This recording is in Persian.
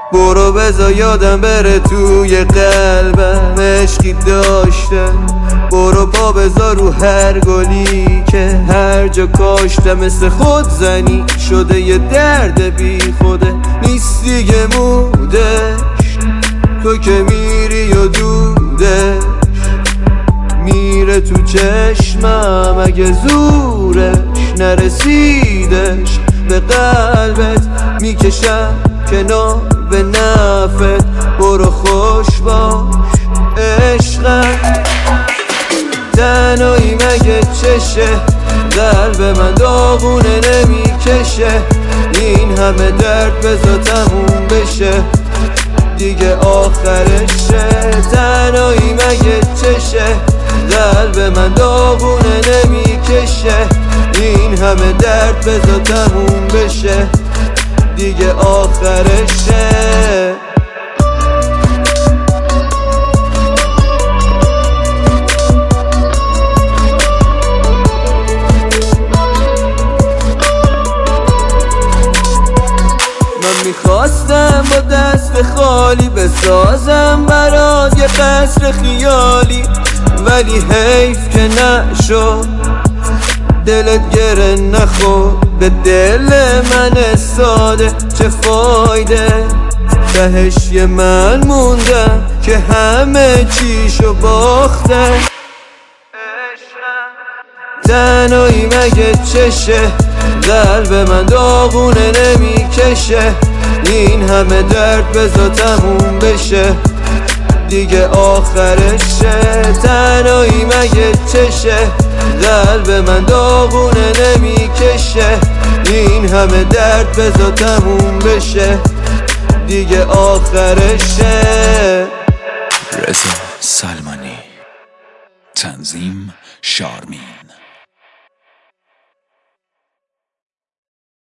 برو بذار یادم بره توی قلبم عشقی داشته. برو پا بذار رو هر گلی که هر جا کاشته. مثل خود زنی شده یه درد بی خوده، نیست دیگه مودش. تو که میری و دودش میره تو چشمم، اگه زورش نرسیدش به قلبت میکشم کنار به نفت. برو خوش باش عشقم. تنهایی مگه چشه، قلب من داغونه نمیکشه. این همه درد بذار تموم بشه دیگه آخرشه. تنهایی مگه چشه، قلب من داغونه نمیکشه. این همه درد بذار تموم بشه دیگه آخرشه. میخواستم با دست خالی بسازم برات یه قصر خیالی، ولی حیف که نشد. دلت گره نخورد به دل من ساده، چه فایده. تهش یه من موندم که همه چیشو باخته. تنهایی مگه چشه، قلب من داغونه نمیکشه. این همه درد بذار تموم بشه دیگه آخرشه. تنهایی مگه چشه، قلب من داغونه نمیکشه. این همه درد بذار تموم بشه دیگه آخرشه. رضا سلمانی، تنظیم شارمین.